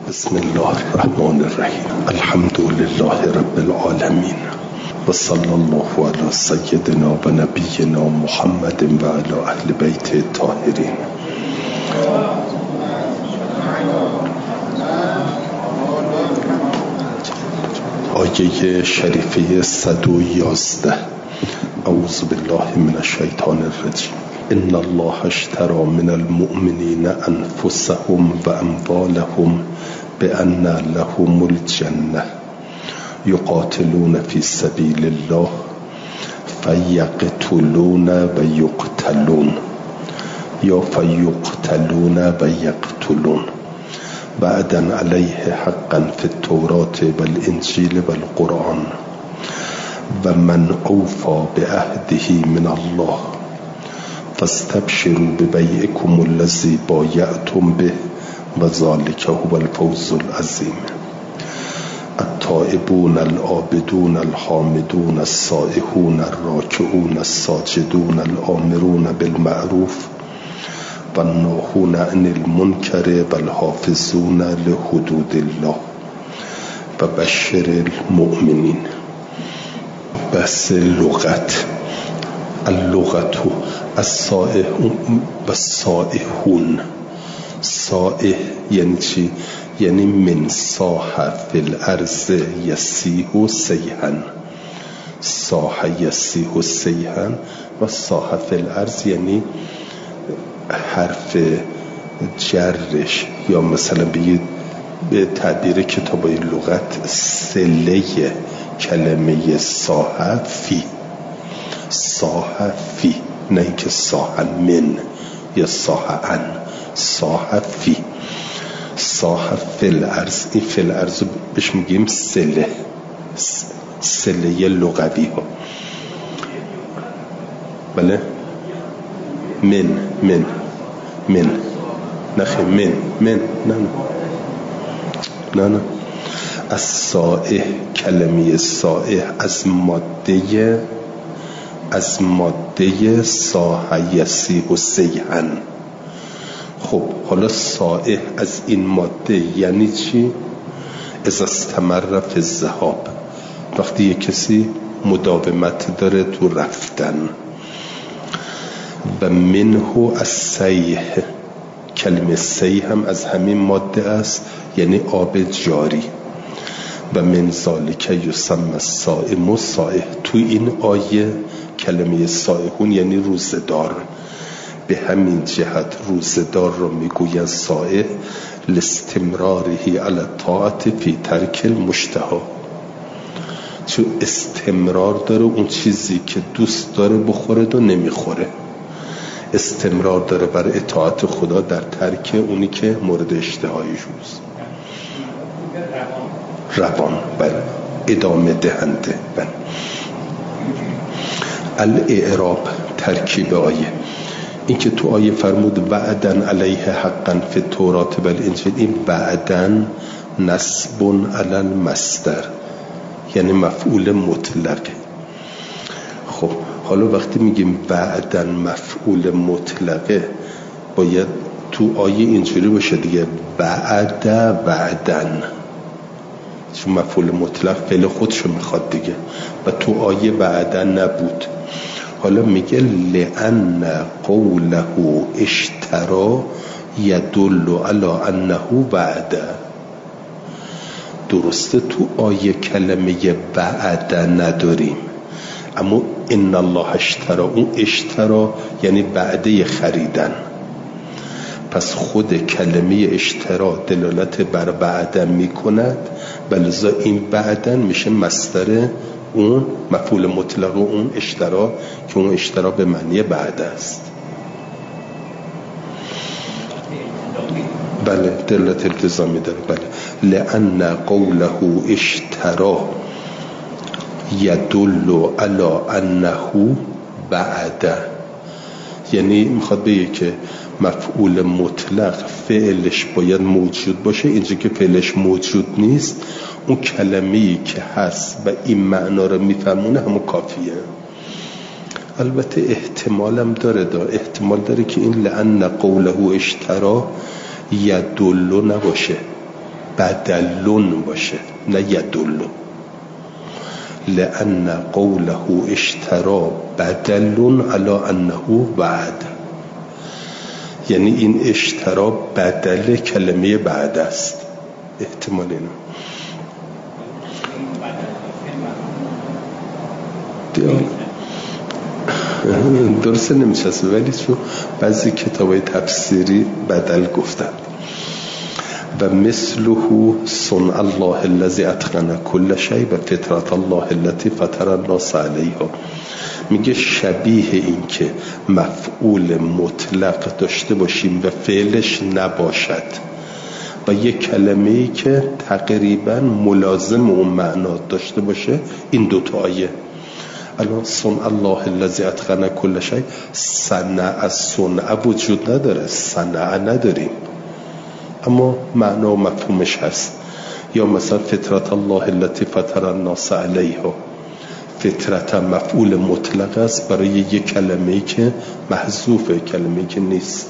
بسم الله الرحمن الرحیم. الحمد لله رب العالمین و صلی الله علی سیدنا و نبینا محمد و علی اهل بیت الطاهرین. آیه شریفه 111. اعوذ بالله من الشیطان الرجیم. ان الله اشترى من المؤمنین انفسهم و اموالهم بأن لهم الجنة يقاتلون في سبيل الله فيقتلون ويقتلون یا فيقتلون ويقتلون وعدا عليه حقا في التوراة والإنجيل والقرآن ومن أوفى بعهده من الله فاستبشروا ببيعكم الذي بايعتم به و ذلك هو الفوز العظیم. التائبون العابدون الحامدون السائحون الراكعون الساجدون الآمرون بالمعروف والناهون عن المنکر والحافظون لحدود الله و بشر المؤمنین. بس لغت. اللغت السائحون و السائحون. سائح یعنی چی؟ یعنی من صاح فی الارض یسیح سیحا. صاح یسیح سیحا و صاح فی الارض یعنی حرف جرش، یا مثلا بگید به تعبیر کتابای لغت سله کلمه صاح فی. صاح فی، نه اینکه صاح من یا صاح ان. صاح فی. صاح فی الارض. این فی الارض بهش میگیم سله. سله لغوی ها. بله. من نخی من نه از صائح. کلمه صائح از ماده صاح یسیح سیحا. خب حالا صائح از این ماده یعنی چی؟ اذا استمر فی الذهاب، وقتی یک کسی مداومت داره تو رفتن. و منه السیح. کلمه سیح هم از همین ماده است، یعنی آب جاری. و من ذالک یسمى الصائم صائح. تو این آیه کلمه صائحون یعنی روزدار. به همین جهت روزدار را میگویند صائح لاستمراره علی الطاعة فی ترک المشتهى. چون استمرار داره اون چیزی که دوست داره بخوره و نمیخوره. استمرار داره بر اطاعت خدا در ترک اونی که مورد اشتهایش است. روان. بله. ادامه دهنده. بله. الاعراب. ترکیب آیه. این که تو آیه فرمود وعدن علیه حقا فی التوراة و الانجیل، این وعدن نصب علی المصدر، یعنی مفعول مطلقه. خب حالا وقتی میگیم وعدن مفعول مطلقه، باید تو آیه اینجوری باشه دیگه، وعدن، چون مفعول مطلق فعل خودشو میخواد دیگه، و تو آیه وعدن نبود. حالا میگه لأن قوله اشترا یدل علی انه وعده. درسته تو آیه کلمه وعده نداریم، اما ان الله اشترا، اون اشترا یعنی وعده خریدن. پس خود کلمه اشترا دلالت بر وعده میکند، بلذا این وعدن میشه مصدر اون مفعول مطلق و اون اشترا، که اون اشترا به معنی بعد است. بله. دلالت التزامی داره. بله. لأن قوله اشترا یدل علی انه بعد، یعنی میخواد بگه که مفعول مطلق فعلش باید موجود باشه. اینجا که فعلش موجود نیست، اون کلمه‌ای که هست و این معنا رو میفهمونه همون کافیه. البته احتمالم داره، احتمال داره که این لأن قوله اشترا یدل نباشه، بدلون باشه نه یدلون. لأن قوله اشترى بدلون علی انه وعد، یعنی این اشترا بدل کلمه بعد است. احتمال اینه درسته نمیشسته، ولی چون بعضی کتابای تفسیری بدل گفتن. و مثله صنع الله الذی اتقن کل شیء و فطرت الله التي فطر الناس علیها. میگه شبیه این که مفعول مطلق داشته باشیم و فعلش نباشد و یک کلمه‌ای که تقریبا ملازم اون معنا داشته باشه، این دوتا آیه. الان صنع الله الذی اتقن کل شیء، صنع صنع وجود نداره، صنع نداریم، اما معنا و مفهومش هست. یا مثلا فطرت الله التي فطر الناس علیها، فطرت مفعول مطلق است برای یک کلمه‌ای که محذوفه، کلمه‌ای که نیست.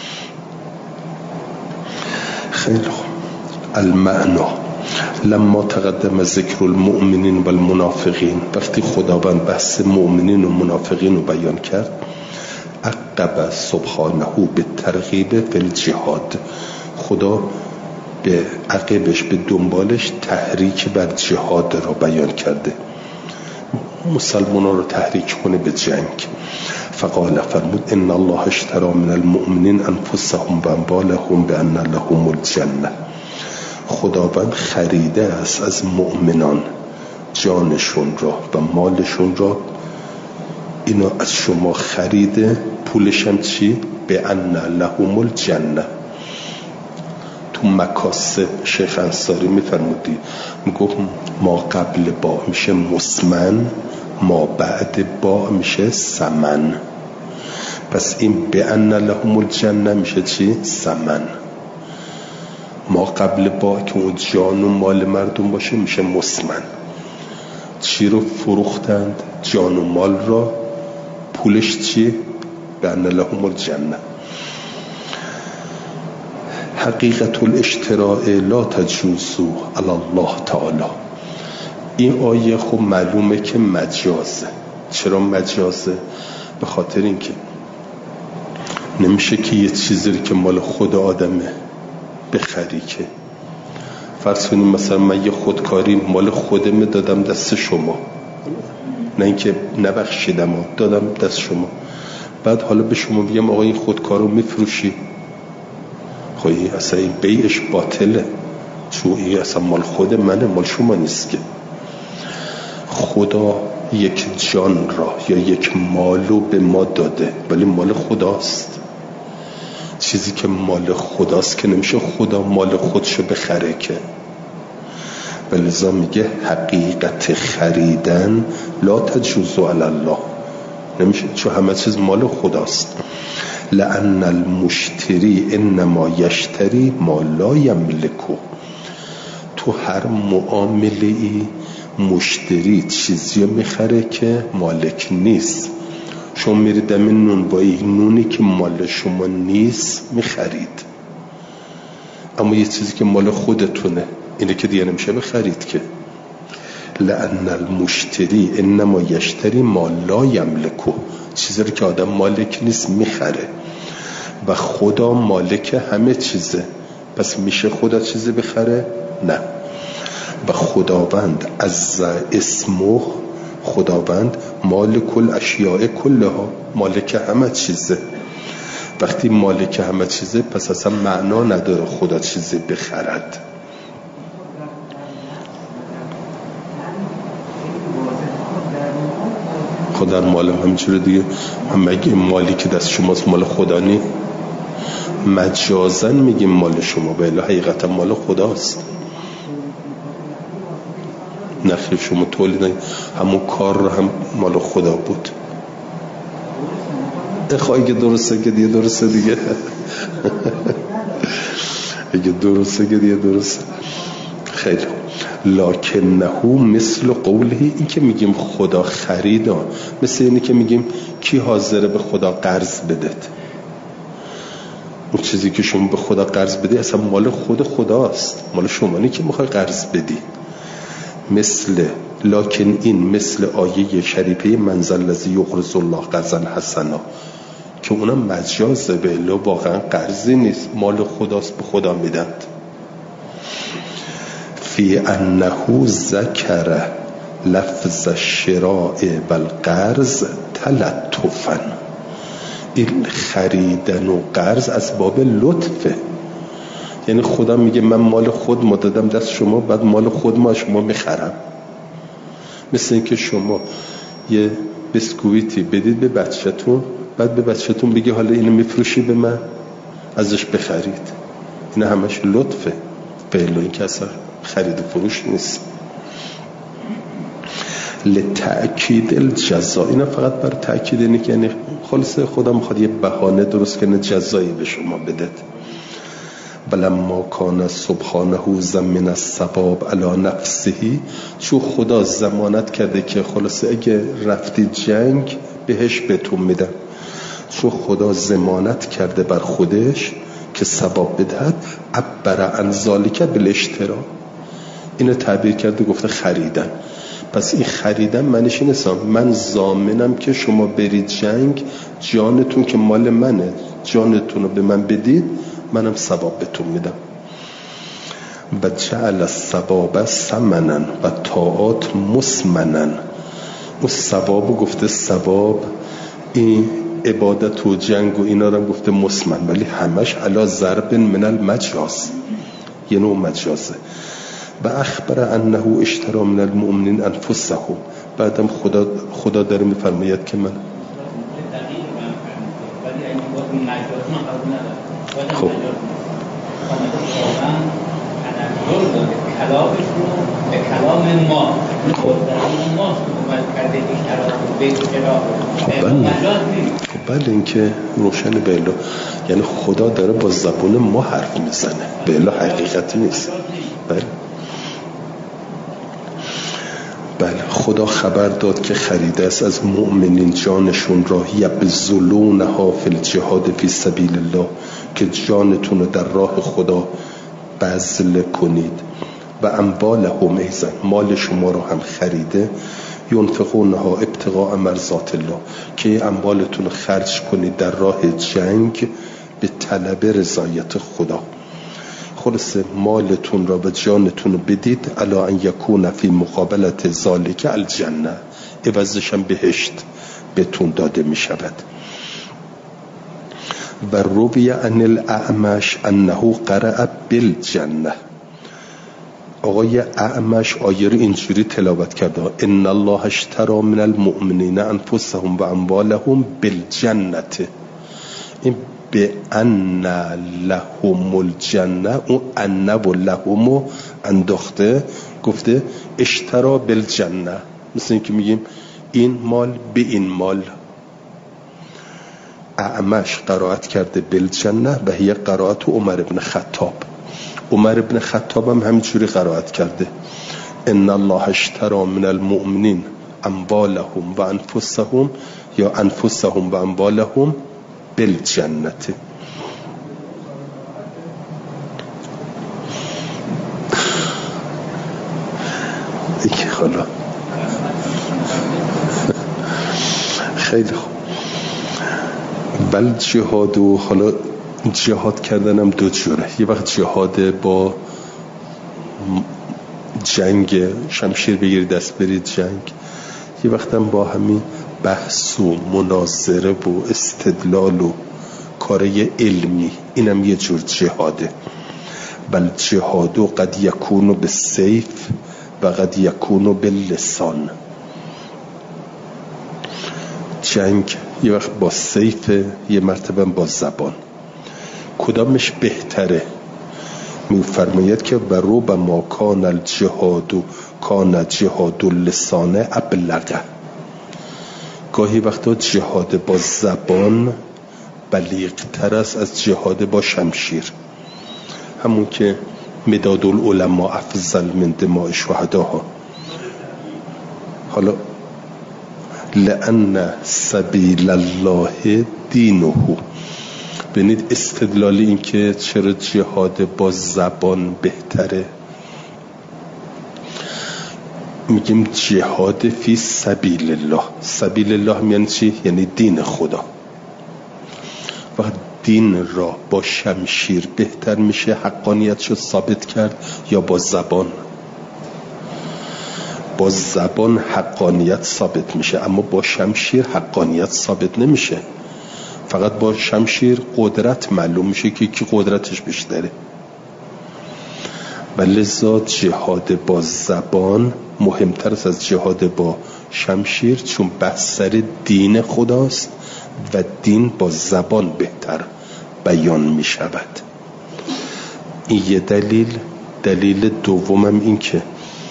خیلی خوب. المعنا لما تقدم ذکر المؤمنین و المنافقین، وقتی خداوند بحث مؤمنین و منافقین رو بیان کرد، عقب سبحانه به ترغیب فی الجهاد، خدا به عقبش به دنبالش تحریک بر جهاد را بیان کرده، مسلمانان رو تحریک کنه به جنگ. فقال فرمود ان الله اشترى من المؤمنین انفسهم و اموالهم بان لهم الجنه. خداوند خریده است از مؤمنان جانشون را و مالشون را، اینو از شما خریده، پولش هم چی؟ بان لهم الجنه. تو مکاسب شیخ انصاری میفرمودی، میگفت ما قبل با میشه مسمن، ما بعد با میشه سمن. پس این بأن لهم الجنه میشه چی؟ سمن. ما قبل با که اون جان و مال مردم باشه میشه مسمن. چی رو فروختند؟ جان و مال را، پولش چی؟ بأن لهم الجنه. حقیقت الاشتراء لا تجوز علی الله تعالی. این آیه خب معلومه که مجازه. چرا مجازه؟ به خاطر اینکه نمیشه که یه چیزی که مال خود آدمه بخری. که فرض کنیم مثلا من یه خودکاری مال خودمه دادم دست شما، نه اینکه نبخشیدم دادم دست شما، بعد حالا به شما بگم آقا این خودکارو میفروشی، خواهی اصلا این بیعش باطله، چون این اصلا مال خود منه، مال شما نیست. که خدا یک جان را یا یک مالو به ما داده ولی مال خداست. چیزی که مال خداست که نمیشه خدا مال خودشو بخره که. ولذا میگه حقیقت خریدن لا تجوز علی الله، نمیشه، چون همه چیز مال خداست. لأن المشتری انما یشتری ما لا یملکه. تو هر معامله ای مشتری چیزی میخره که مالک نیست. شما میرید دم نونوایی، نونی که مال شما نیست میخرید، اما یه چیزی که مال خودتونه اینه که دیگه نمیشه بخرید. که لأن المشتری انما یشتری ما لا یملکه، چیزی که آدم مالک نیست میخره. و خدا مالک همه چیزه، پس میشه خدا چیزی بخره؟ نه. و خداوند از اسمه، خداوند مالک الاشیاء کلها، مالک همه چیزه. وقتی مالک همه چیزه پس اصلا معنا نداره خدا چیزی بخرد. خدا مال همینجوره دیگه. مگه مالی که دست شماست مال خدا نی؟ مجازن میگیم مال شما، ولی حقیقتا مال خداست. نخیر، شما تولید همون کار رو هم مال خدا بود. اگه درسته که دیگه درسته دیگه. اگه درسته که دیگه درسته. خیلی لکنه مثل قوله، این که میگیم خدا خریدا، مثل اینه که میگیم کی حاضره به خدا قرض بدهد؟ اون چیزی که شما به خدا قرض بدی اصلا مال خود خداست، مال شما نیست که میخوای قرض بدی. لکن این مثل آیه شریفه من ذا الذی یقرض الله قرضا حسنا که اونم مجازه، به الا واقعا قرضی نیست، مال خداست، به خدا میدن. فی انه ذکر لفظ الشراء والقرض تلطفا، این خریدن و قرض از باب لطفه. یعنی خدا میگه من مال خود ما دادم دست شما، بعد مال خود ما شما میخرم. مثل اینکه شما یه بسکویتی بدید به بچه‌تون، بعد به بچه‌تون بگی حالا اینو میفروشی به من، ازش بخرید. این همش لطفه، فعلا این که اصلا خرید و فروش نیست. لتأکید الجزا، اینا فقط بر تأکید اینه که یعنی خلاصه خدا میخواد یه بهانه درست کنه جزایی به شما بده. ولما کان سبحانه ضمن الثواب علی نفسه، چون خدا ضمانت کرده که خلاصه اگه رفتید جنگ بهش بهتون میدم، چون خدا ضمانت کرده بر خودش که ثواب بدهد، عبر عن ذلک بالاشترا، اینو تعبیر کرده گفته خریدن. پس این خریدن معنیش اینه من ضامنم که شما برید جنگ، جانتون که مال منه، جانتون رو به من بدید، منم ثواب بهتون میدم. و جعل الثواب ثمنا و طاعات مسمنا، اون ثواب گفته ثواب، این عبادت و جنگ و اینا رو گفته مسمن، ولی همش علی ضرب من المجاز، یه نوع مجازه. و اخبر انه اشترى من المؤمنین انفسهم، بعدم خدا داره میفرماید که من خب به کلام ما بله این که روشن بله، یعنی خدا داره با زبون ما حرف میزنه، بله حقیقت نیست. بله خدا خبر داد که خریده است از مؤمنین جانشون را، یبذلونها فی الجهاد فی سبیل الله، که جانتون رو در راه خدا بذل کنید. و اموالهم ایضا، مال شما رو هم خریده، ینفقونها ابتغاء مرضات الله، که اموالتون رو خرج کنید در راه جنگ به طلب رضایت خدا. خلاصه مالتون را و جانتون رو بدید، الا ان یکون فی مقابلت ذالک الجنه، عوضش هم بهشت بهتون داده می شود. و روی عن الاعمش انه قرأ بالجنه، آقای اعمش آیه رو اینجوری تلاوت کرده، ان الله اشتری من المؤمنین انفسهم و اموالهم بالجنه، این به ان لهم الجنه، اون ان و لهم انداخته، گفته اشترا بالجنه، مثل این که میگیم این مال به این مال. اعمش قرائت کرده بالجنه و هی قرائت عمر ابن خطاب، عمر ابن خطاب هم همینجوری قرائت کرده ان الله اشتری من المؤمنین اموالهم و انفسهم، یا انفسهم و اموالهم بالجنه. دیگه حالا خیلی خوب. بل جهاد، و حالا جهاد کردنم دو جوره، یه وقت جهاد با جنگ، شمشیر بگیرید دست برید جنگ، یه وقت هم با همین بحث و مناظره و استدلال و کاره علمی، اینم یه جور جهاده. بل جهادو قد یکونو بالسیف و قد یکونو باللسان، جنگ یه وقت با سیف، یه مرتبه با زبان. کدامش بهتره؟ میفرماید که و ربما کان الجهاد کان جهاد اللسان ابلغ، گاهی وقتا جهاد با زبان بلیغ‌تر است از جهاد با شمشیر، همون که مداد العلماء افضل من دماء شهداها. حالا لأن سبیل الله دینه، ببینید استدلال این که چرا جهاد با زبان بهتره، میگیم جهاد فی سبیل الله. سبیل الله یعنی چی؟ یعنی دین خدا. وقت دین را با شمشیر بهتر میشه حقانیتشو ثابت کرد یا با زبان؟ با زبان حقانیت ثابت میشه، اما با شمشیر حقانیت ثابت نمیشه. فقط با شمشیر قدرت معلوم میشه که کی قدرتش بیشتره. و لذا جهاد با زبان مهمتر است از جهاد با شمشیر، چون بحث سر دین خداست و دین با زبان بهتر بیان می شود. این یه دلیل. دلیل دومم این که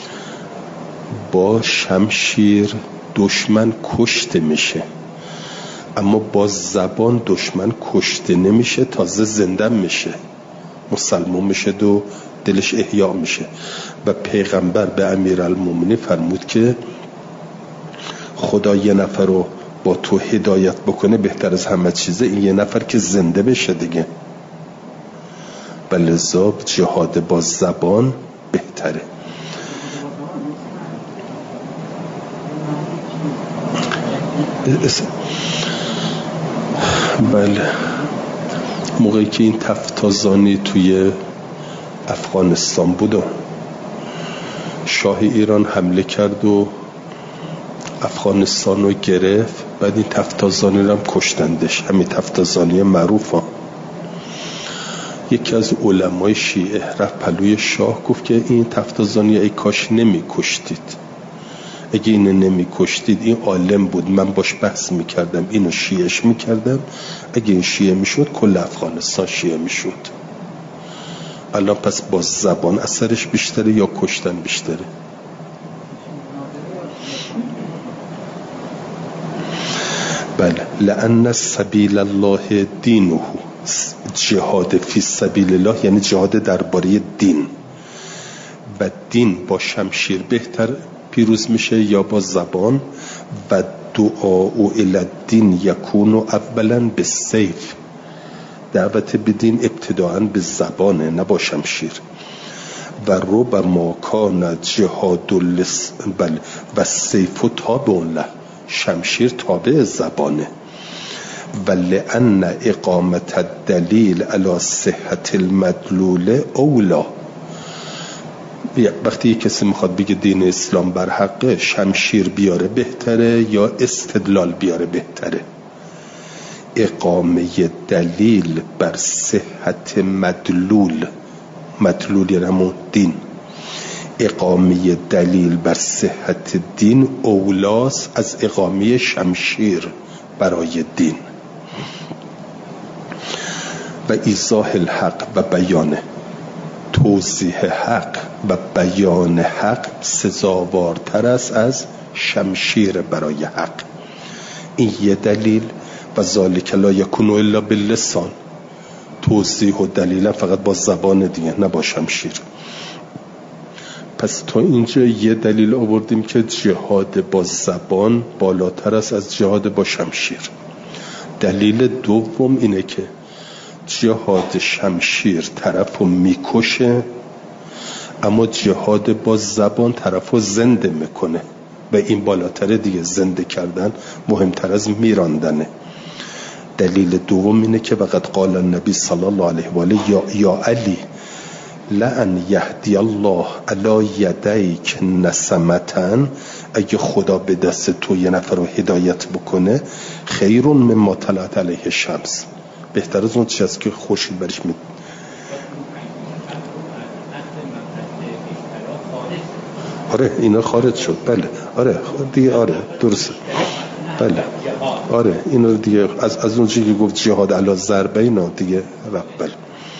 با شمشیر دشمن کشته میشه، اما با زبان دشمن کشته نمیشه، تازه زنده میشه، مسلمان میشه و دلش احیا میشه. و پیغمبر به امیرالمومنین فرمود که خدا یه نفر رو با تو هدایت بکنه بهتر از همه چیزه این یه نفر که زنده بشه دیگه. لذا جهاد با زبان بهتره. بله، موقعی که این تفتازانی توی افغانستان بود و شاه ایران حمله کرد و افغانستان رو گرفت، بعد این تفتازانی رو هم کشتندش، همین تفتازانی معروف ها. یکی از علمای شیعه رفت پلوی شاه گفت که این تفتازانی ای کاش نمی کشتید، اگه اینو نمی کشتید این عالم بود، من باش بحث میکردم، اینو شیعش میکردم، اگه این شیعه میشد کل افغانستان شیعه میشد. الان پس با زبان اثرش بیشتره یا کشتن بیشتره؟ بله، لأن سبیل الله دینه. جهاد فی سبیل الله یعنی جهاد درباره دین، و دین با شمشیر بهتر پیروز میشه یا با زبان؟ و دعاء الی الدین یکون اولا بالسیف. دعوت به دین ابتداءً به زبانه نه با شمشیر. و ربما کان جهاد و سیف تابع له. شمشیر تابع زبانه. و لأن اقامت الدلیل علی صحت المدلول اولا. وقتی کسی میخواد بگه دین اسلام بر حقه، شمشیر بیاره بهتره یا استدلال بیاره بهتره؟ اقامه دلیل بر صحت مدلول، مدلول یعنی همون دین، اقامه دلیل بر صحت دین اولاست از اقامه شمشیر برای دین. و ایضاح الحق و بیانه، توضیح حق و بیان حق سزاوارتر است از شمشیر برای حق. این یه دلیل. و ذالک لا یکون الا باللسان. توضیح و دلیل فقط با زبان دیگه، نه با شمشیر. پس تا اینجا یه دلیل آوردیم که جهاد با زبان بالاتر است از جهاد با شمشیر. دلیل دوم اینه که جهاد شمشیر طرفو میکشه، اما جهاد با زبان طرفو زنده میکنه و این بالاتره دیگه. زنده کردن مهمتر از میراندنه. دلیل دوم اینه که وقد قال النبی صلی الله علیه و آله یا علی لأن یهدی الله علی یدیک نسمتن، اگه خدا به دست تو یه نفر رو هدایت بکنه، خیر مما طلعت علیه الشمس، بهتر از اون چیزی است که خورشید برش میاد. آره اینا خارج شد. بله آره دیگه، آره درسته. بله آره اینو دیگه از اون چیزی که گفت جهاد علی ضربین دیگه رفت. بله.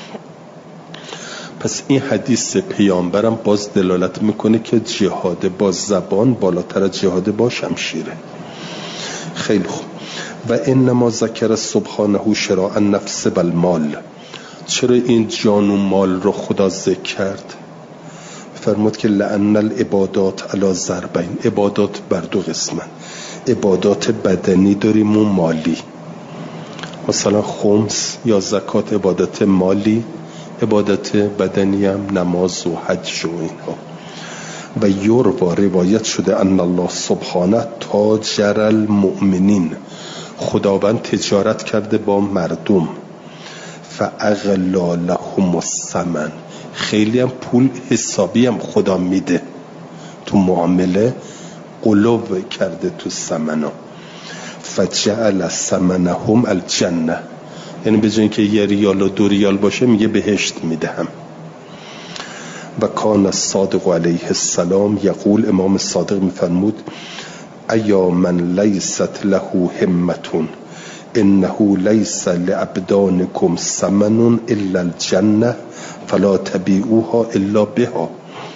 پس این حدیث پیامبرم باز دلالت میکنه که جهاد با زبان بالاتر از جهاد با شمشیره. خیلی خوب. و انما ذکر سبحانه شراء النفس بالمال. چرا این جان و مال رو خدا ذکر کرد؟ فرمود که لأن العبادات علی ضربین. عبادات بر دو قسمن، عبادات بدنی داریم و مالی. مثلا خمس یا زکات عبادت مالی، عبادت بدنی هم نماز و حج و اینها. و یروی روایت شده ان الله سبحانه تاجر المؤمنین، خداوند تجارت کرده با مردم، فاغلا لهم الثمن، خیلی هم پول حسابی هم خدا میده تو معامله، غلو کرده تو ثمنا، فجعل ثمنهم الجنه، یعنی به جای اینکه 1 ریال و 2 ریال باشه میگه بهشت میدهم. و کان الصادق علیه السلام یقول، امام صادق میفرمود ایا من لیست له همتون انه لیس لابدانکم ثمن الا الجنه فلا تبیعوها الا بها.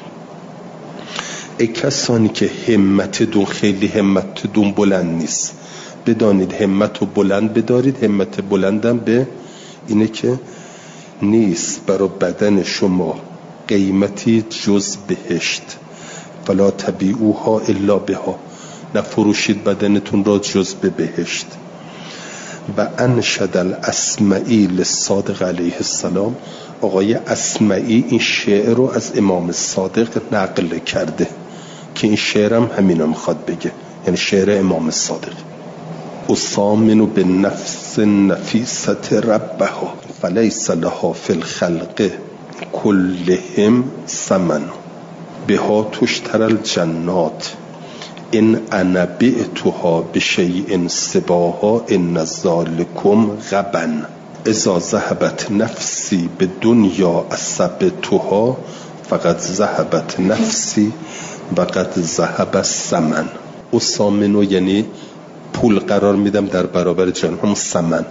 ای کسانی که همتتون خیلی همتتون بلند نیست، بدانید همت رو بلند بدارید. همت بلندم به اینه که نیست برای بدن شما قیمتی جز بهشت، فلا تبیعوها الا بها، نفروشید بدنتون را جز به بهشت. و انشد الاسمعی للصادق علیه السلام، آقای اسمعی این شعر رو از امام صادق نقل کرده که این شعرم همینو میخواد بگه، یعنی شعر امام صادق. اسامن بالنفس نفیست ربها فلیس لها فی الخلق كلهم ثمن بها تشترى الجنات ان انا بعتها بشیء سباها ان ذلکم غبا اذا ذهبت نفسی بدنیا اصبتها فقد ذهبت نفسی وقد ذهب الثمن. اسامنو یعنی پول قرار میدم در برابر جان، هم ثمن،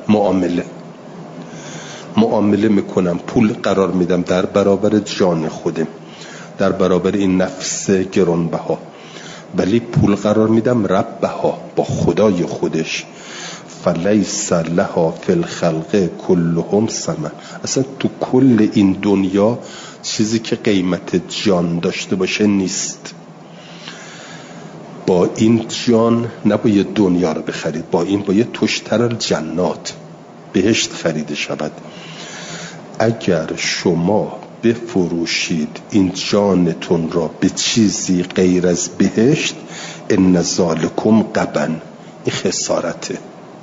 معامله میکنم، پول قرار میدم در برابر جان خودم، در برابر این نفس گرانبها، ولی پول قرار میدم ربها، با خدای خودش. فلیس لها فی الخلق كلهم ثمن، اصلا تو کل این دنیا چیزی که قیمت جان داشته باشه نیست. با این جان نباید دنیا رو بخرید، با این باید تشتر الجنات، بهشت خریده شود. اگر شما بفروشید این جانتون را به چیزی غیر از بهشت، ان ذالکم غبن، این خسارته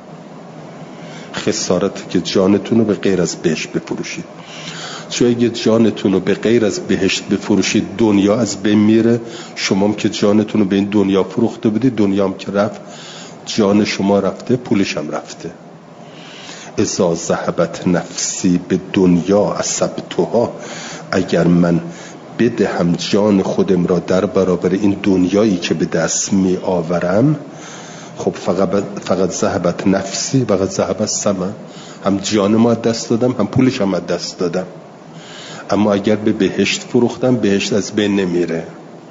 که جانتون رو به غیر از بهشت بفروشید. چون اگه جانتون رو به غیر از بهشت بفروشید دنیا از بین میره، شما هم که جانتون رو به این دنیا فروخته بودید، دنیا هم که رفت جان شما رفته، پولش هم رفته. اذا ذهبت نفسی به دنیا اصبتها، اگر من بدهم جان خودم را در برابر این دنیایی که به دست می آورم، خب فقط ذهبت نفسی و فقط ذهب الثمن، هم جان ما دست دادم هم پولش هم دست دادم. اما اگر به بهشت فروختم، بهشت از بین نمیره.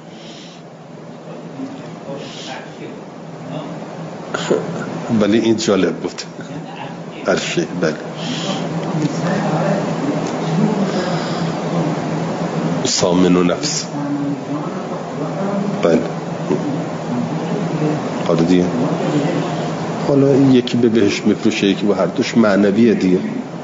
ولی این جالب بود. عرشه بله. سامن و نفس بله. حالا دیگه حالا یکی به بهشت میفروشه، یکی به هر دوش معنویه دیگه.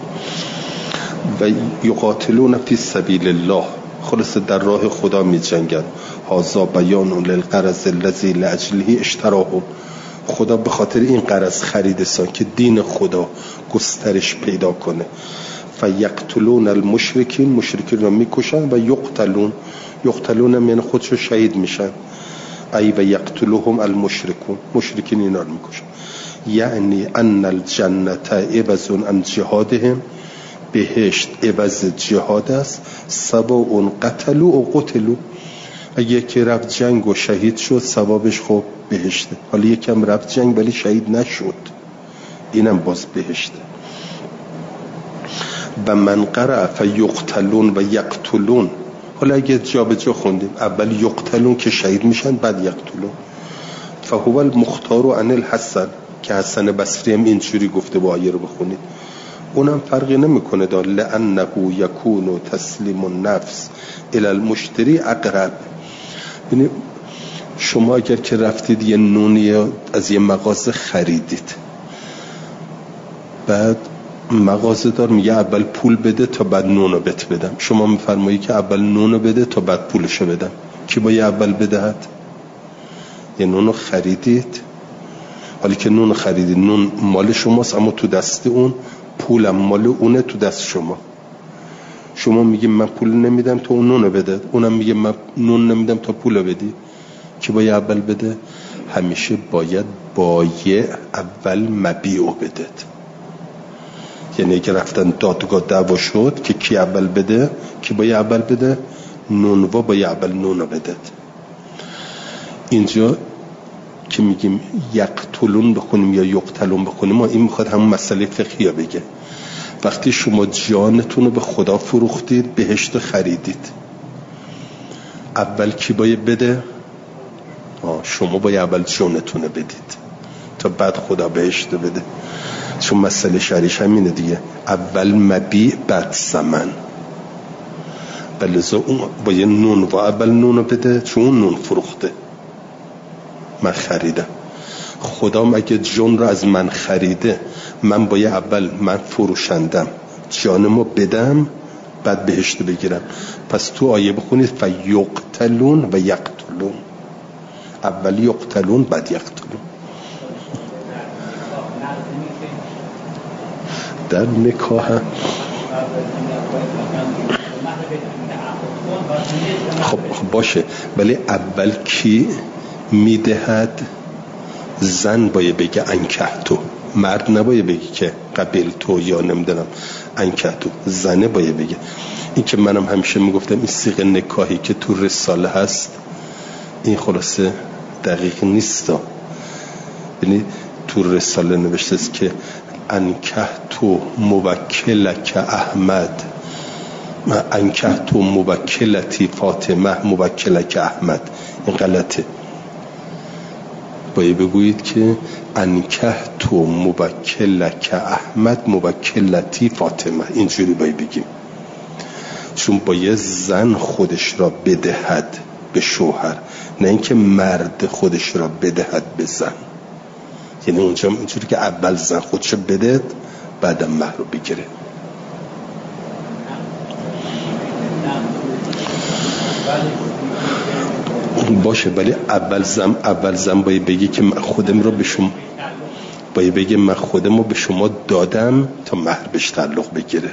و یقاتلون فی سبیل الله، خلاص در راه خدا می جنگن. هذا بیان للغرض الذی لاجله اشتراهم، خدا به خاطر این غرض خریدسان که دین خدا گسترش پیدا کنه. فیقتلون المشرکین، مشرکین را میکشن. و یقتلون یعنی خودشو شهید میشن. ای و یقتلهم المشرکون، مشرکین اینا رو میکشن. یعنی ان الجنت عوض عن جهادهم، بهشت عوض جهاد است. سبع قتلوا و قتلوا، اگه که رفت جنگ و شهید شد ثوابش خب بهشته. حالا یکم رفت جنگ ولی شهید نشد، اینم باز بهشته. و من قرأ فیقتلون و یقتلون، حالا اگه جا به جا خوندیم اول یقتلون که شهید میشن، بعد یقتلون. فهو المختار عن الحسن، که حسن بصری هم اینجوری گفته، با آیه رو بخونید اونم فرقی نمیکنه دار. لانه یکون تسلیم النفس الی المشتری اقرب. یعنی شما اگر که رفتید یه نونی از یه مغازه خریدید، بعد مغازه دار میگه اول پول بده تا بعد نونو بهت بدم. شما میفرمایی که اول نونو بده تا بعد پولشو بدم. کی باید اول بدهد؟ یه نونو خریدید، حالی که نون خریدید، نون مال شماست، اما تو دست اون، پولم مال اونه تو دست شما. شما میگی من پول نمیدم تا اون نونو بده، اونم میگه من نون نمیدم تا پولو بدی. کی باید اول بده؟ همیشه باید بایع اول مبیعو بدد. یعنی اگه رفتن دادگاه دعوا شد که کی اول بده، کی باید اول بده؟ نونوا باید اول نونو بدد. اینجا که میگیم یقتلون بخونیم یا یقتلون بخونیم، این میخواد همون مسئله فقهی بگه. وقتی شما جانتون رو به خدا فروختید، بهشت خریدید، اول کی باید بده؟ شما باید اول جانتون رو بدید تا بعد خدا بهشت بده. چون مسئله شریش همینه دیگه، اول مبیع بعد ثمن. بلذا اون باید نون و اول نون رو بده، چون نون فروخته، من خریدم. خدا اگه جان رو از من خریده، من باید اول، من فروشندم، جانمو بدم بعد بهشت بگیرم. پس تو آیه بخونید فیقتلون و یقتلون، اول یقتلون بعد یقتلون. در نکاح خب باشه، ولی اول کی میدهد؟ زن باید بگه انکحتو، مرد نباید بگه که قبل تو یا نمیدونم انکحتو، زنه باید بگه. این که منم همیشه میگفتم این صیغه نکاحی که تو رساله هست این خلاصه دقیق نیست. یعنی تو رساله نوشته است که انکحتو موکلک احمد، انکحتو موکلتی فاطمه موکلک احمد. این غلطه. باید بگویید که انکحتو موکلک احمد موکلتی فاطمه. اینجوری باید بگیم، چون باید زن خودش را بدهد به شوهر، نه اینکه مرد خودش را بدهد به زن. یعنی اونجا اینجوری که اول زن خودش را بدهد بعدم مهر رو بگیره. باشه، ولی اول زن باید بگی که من خودم رو به شما، باید بگه من خودم رو به شما دادم تا مهر بهش تعلق بگیره.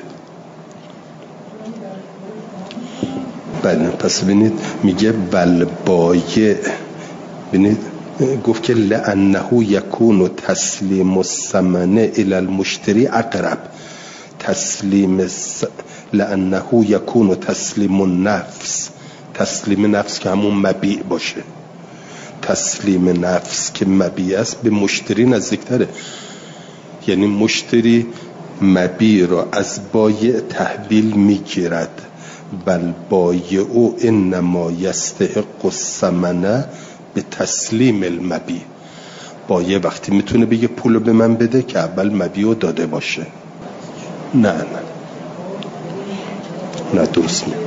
بله، پس ببینید میگه بل بایع، ببینید گفت که لانه یکون تسلیم الثمن الی المشتری اقرب. لانه یکون تسلیم النفس، تسلیم نفس که همون مبیع باشه، تسلیم نفس که مبیع است به مشتری نزدیکتره. یعنی مشتری مبیع را از بایع تحویل میگیرد. بل بایع انما یستحق الثمن به تسلیم المبیع. بایع وقتی میتونه بگه پولو به من بده که اول مبیعو داده باشه. نه درست میگه.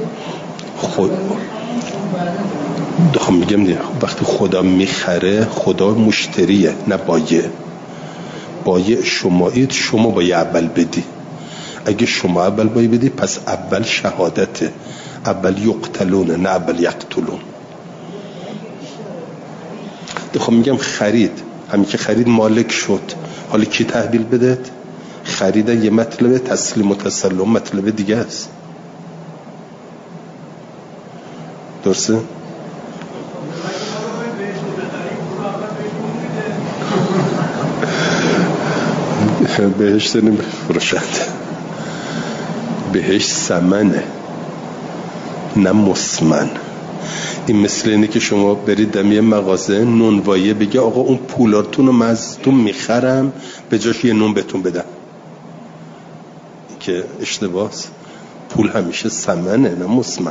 خب میگم دیگه، وقتی خدا میخره، خدا مشتریه نه بایع. بایع شمایید، شما باید اول بدی. اگه شما اول باید بدی، پس اول شهادته، اول یقتلونه نه اول یقتلون. خب میگم خرید، همین که خرید مالک شد، حالا کی تحویل بده؟ خرید یه مطلب، تسلیم و تسلم مطلب دیگه است. درسته؟ بهشت نمیفروشند، بهشت ثمنه نه مسمن. این مثل اینه که شما برید دم یه مغازه نونوایه بگه آقا اون پولارتون رو من ازتون میخرم به جاش یه نون بهتون بدم. که اشتباهست. پول همیشه ثمنه نه مسمن.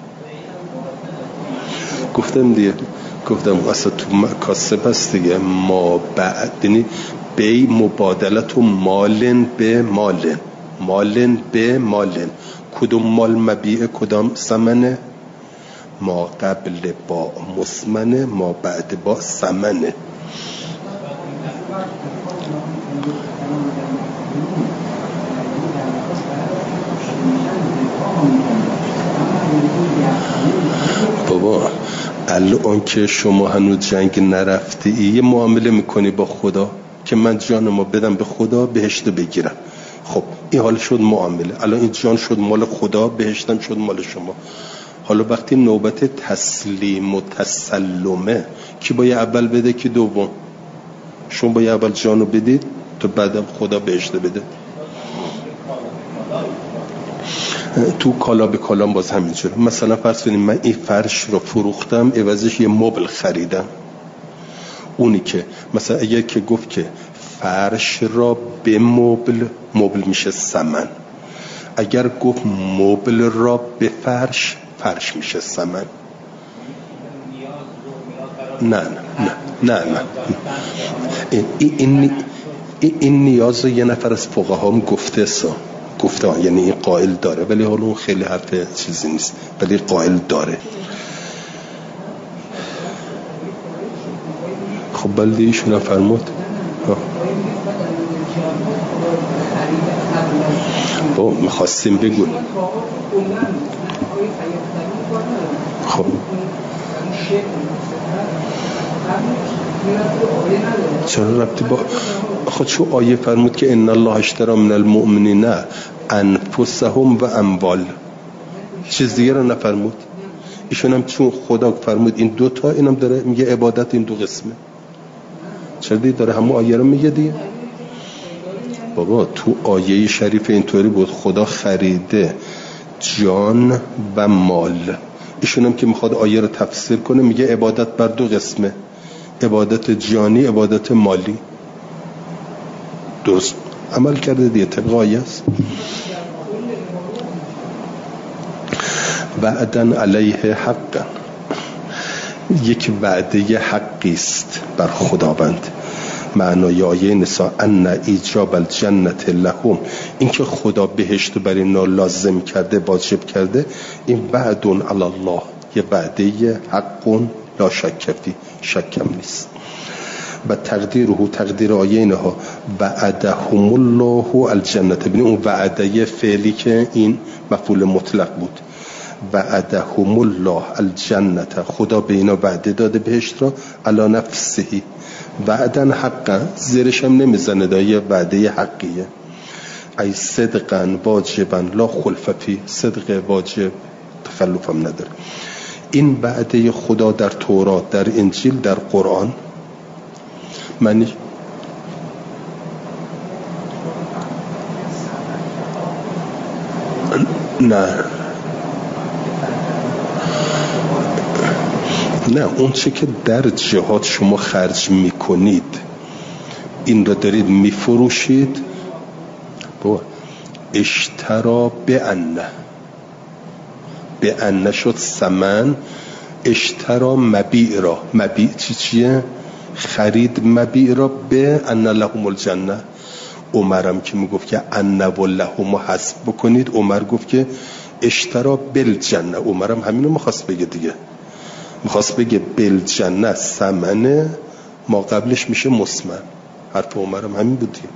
گفتم اصلا تو کاسب هست دیگه، ما بعد، یعنی بی مبادلت و مالن به مالن. کدوم مال مبیعه کدام ثمنه؟ ما قبل با مسمنه، ما بعد با ثمنه. بابا الان که شما هنوز جنگ نرفتی یه معامله میکنی با خدا که من جانمو بدم به خدا بهشت بگیرم. خب این حال شد معامله. الان این جان شد مال خدا، بهشتم شد مال شما. حالا وقتی نوبت تسلیم و تسلمه کی باید اول بده کی دوم؟ شما باید اول جانو بدید تو بعدم خدا بهشت بده. تو کالا به کالام باز همینجوره. مثلا فرض کنیم من این فرش رو فروختم عوضش یه مبل خریدم. اونی که مثلا اگر که گفت که فرش را به مبل میشه ثمن. اگر گفت مبل را به فرش میشه ثمن. نه این نیاز یه نفر از فقها هم گفته یعنی این قائل داره، ولی حالا اون خیلی حرف چیزی نیست، ولی قائل داره. خب بلدی ایشون فرمود با میخواستیم بگون. خب چرا ربطی با خود شو آیه فرمود که ان الله اشتری من المؤمنین انفسهم و اموال، چیز دیگه رو نفرمود. ایشون هم چون خدا فرمود این دوتا، اینم داره میگه عبادت این دو قسمه. چرا دیگه داره همون آیه رو میگه دیگه؟ بابا تو آیه شریف اینطوری بود خدا خریده جان و مال. ایشون هم که میخواد آیه رو تفسیر کنه میگه عبادت بر دو قسمه، عبادت جانی، عبادت مالی. درست عمل کرده دیگه، طبق آیه است. وعدن علیه حقا، یک وعده حقی است بر خداوند. معنای آیه نساء ان ایجاب الجنت لهم، این که خدا بهشت بر اینا لازم کرده، واجب کرده، این وعدون علی الله، یه وعده حق لا شک فی، شکم نیست. و تقدیر آیه اینها وعدهم الله الجنت. ببین اون وعده فعلی که این مفعول مطلق بود، وعدهم الله الجنت، خدا به اینا وعده داده بهشت را، علی نفسه وعدن حقا، زیرش هم نمیزنه، دایه وعده حقیه. ای صدقا واجبا لا خلف فی، صدق واجب تخلف هم نداره. این وعده خدا در تورات، در انجیل، در قرآن معنی نه اون چه که در جهاد شما خرج میکنید این رو دارید میفروشید. با اشترا به انه شد ثمن، اشترا مبیع را، مبیع چیه؟ خرید مبیع را به ان لهم الجنه. عمرم که میگفت که ان و لهم حسب بکنید، عمر گفت که اشترا بالجنه. عمرم همینو میخواست بگه دیگه، میخواست بگه بالجنه ثمنه، ما قبلش میشه مسمن. حرف عمرم همین بود دیگه.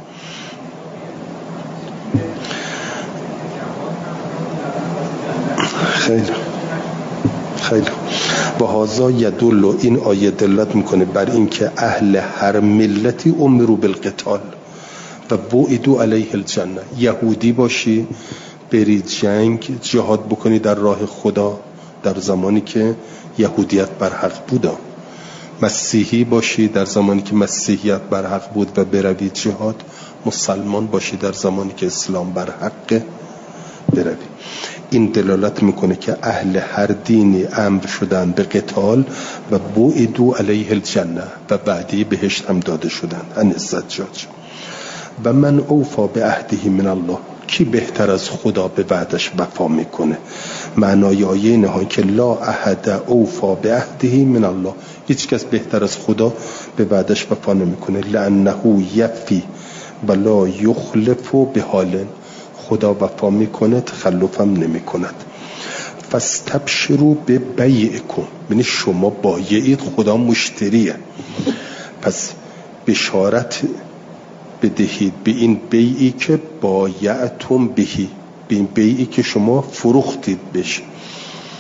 خیلی با هازا یدل، این آیه دلالت میکنه بر این که اهل هر ملتی امروا بالقتال و بعدوا علیه الجنه. یهودی باشی بری جنگ جهاد بکنی در راه خدا در زمانی که یهودیت بر حق بود، مسیحی باشی در زمانی که مسیحیت بر حق بود و بروی جهاد، مسلمان باشی در زمانی که اسلام بر حق بروی. این دلالت میکنه که اهل هر دینی امر شدن به قتال و بعدوا علیه الجنه و بعدی بهشت هم داده شدن ان الزجاج. و من اوفا به عهده من الله، کی بهتر از خدا به وعدش وفا میکنه؟ معنای آیه اینه که لا احد اوفا به عهده من الله، هیچ کس بهتر از خدا به وعدش وفا نمیکنه. لانه یفی و لا یخلف به حال، خدا وفا میکنه تخلف هم نمی کند. فاستبشروا به بیعکم، یعنی شما بایعید، خدا مشتریه، پس بشارت بدهید به این بیعی که بایعتم بهی، به این بیعی که شما فروختید بشه.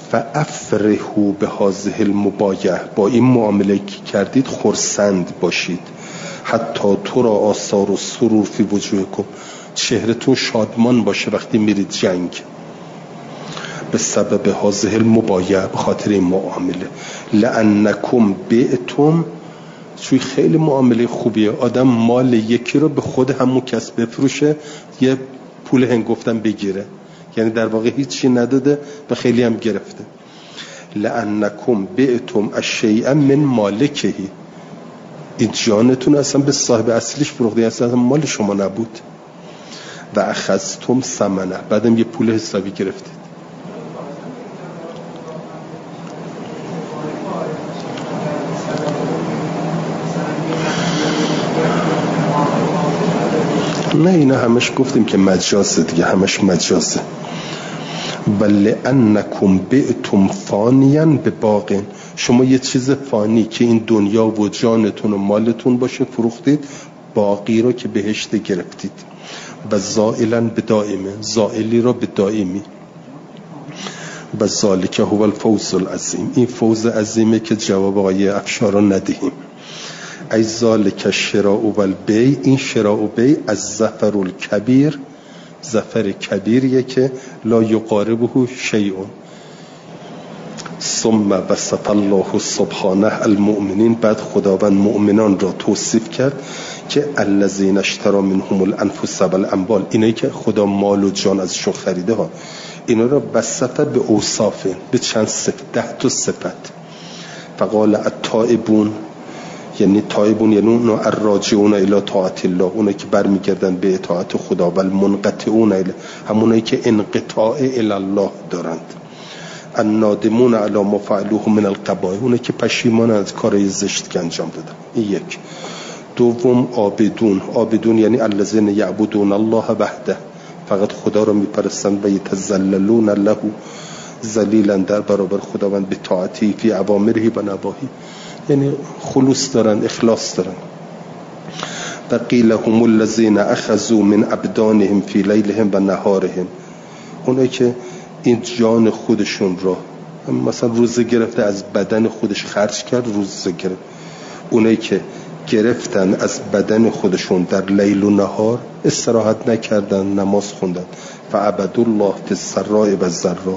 فافرحوا بهذه المبایعه، با این معامله که کردید خرسند باشید. حتی تو را آثار و سرور فی وجوهکم، چهرهتون شادمان باشه وقتی میرید جنگ. به سبب هذه المبایعه، به خاطر این معامله. لانکم بعتم، چون خیلی معامله خوبیه. آدم مال یکی رو به خود همون کس بفروشه، یه پول هنگفتم بگیره، یعنی در واقع هیچی نداده به خیلی هم گرفته. لانکم بعتم الشیء من مالکه، این جانتون اصلا به صاحب اصلیش فروخته، اصلا مال شما نبود. و اخذتم ثمنه، بعدم یه پول حسابی گرفتید. نه اینا همش گفتیم که مجازه دیگه، همش مجازه. بل انکم بعتم فانیا بباقین، شما یه چیز فانی که این دنیا و جانتون و مالتون باشه فروختید، باقی رو که بهشت گرفتید. و زائلا به دائمه، زائلی رو به دائمی. و ذالک هو الفوز العظیم، این فوز عظیمه که جواب آقای افشار رو ندهیم. ای ذالک الشراء و البیع، این شراء و بیع از ظفر الکبیر، ظفر کبیریه که لا یقاربه شیء. ثم وصف الله سبحانه المؤمنین، بعد خداوند مؤمنان را توصیف کرد که الذین اشتری منهم الانفس والاموال، اینایی که خدا مال و جان ازشون خریده ها، اینا را وصف به اوصاف، به چند صفت، 10 صفت. فقال التائبون، یعنی تائبون یعنی اون الراجعون الی طاعت الله، اونایی که برمیگردن به اطاعت خدا. و المنقطعون الی، همونایی که انقطاع الی الله دارند. النادمون علی ما فعلوه من القبائح، اونایی که پشیمان از کارهای زشت که انجام دادن. این یک. دوم عابدون، عابدون یعنی الذین یعبدون الله وحده، فقط خدا رو میپرستند. و یتذللون له، ذلیلا در برابر خداوند، به طاعتی فی اوامره و نواهی، یعنی خلوص دارن، اخلاص دارن. و قیل هم الذین اخذوا من ابدانهم فی لیلهم و نهارهم، اونایی که این جان خودشون رو مثلا روزه گرفته از بدن خودش خرج کرد، روزه گرفت. اونایی که گرفتن از بدن خودشون در لیل و نهار، استراحت نکردن، نماز خوندن. فعبدوا الله فی السراء و الضراء،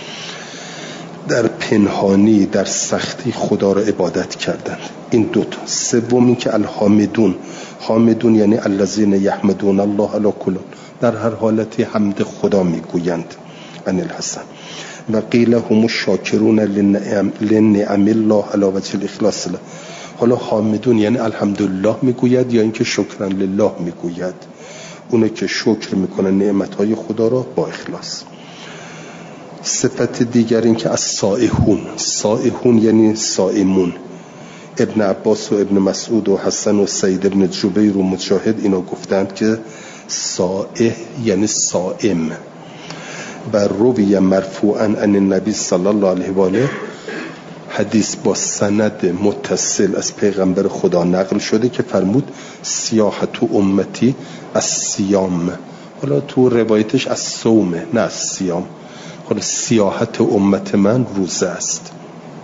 در پنهانی در سختی خدا را عبادت کردند. این دوتا. سوم این که الحامدون، حامدون یعنی الذین یحمدون الله علی کل، در هر حالتی حمد خدا میگویند. ان الحسن. و قیل هم الشاکرون لنعم الله علی وجه الاخلاص له، حالا حامدون یعنی الحمدلله میگوید یا اینکه شکرا لله میگوید، اونه که شکر میکنه نعمتهای خدا را با اخلاص. صفت دیگر این که از سائحون، سائحون یعنی سائمون. ابن عباس و ابن مسعود و حسن و سید ابن جبیر و مجاهد اینا گفتند که سائح یعنی سائم. و روی مرفوعا عن النبی صلی الله علیه و آله، حدیث با سند متصل از پیغمبر خدا نقل شده که فرمود سیاحت امتی از سیام، حالا تو روایتش از صومه نه از سیام، حالا سیاحت امت من روزه است.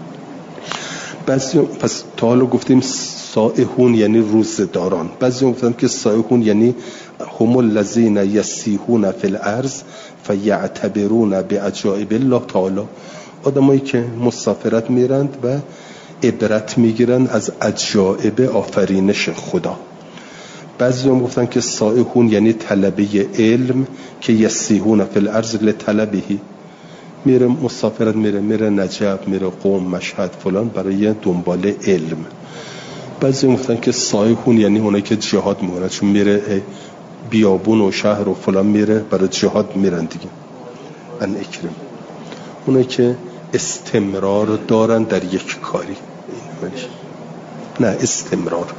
بعضی پس تا حالا گفتیم سائحون یعنی روزه داران، بعضی گفتن که سائحون یعنی هم الذین یسیحون فی الارض فیعتبرون بعجائب الله تعالی، آدمایی که مسافرت میرند و عبرت میگیرند از عجائب آفرینش خدا. بعضی هم گفتن که سائحون یعنی طلبه علم که یسیحون فی الارض لطلبهی، میره مسافرت، میره نجف، میره قم، مشهد فلان برای دنبال علم. بعضی هم گفتن که سائحون یعنی اونایی که جهاد میکنن، چون میره بیابون و شهر و فلان میره برای جهاد میرن دیگه. ان اکرم، اونایی که استمرار دارن در یک کاری، نه استمرار.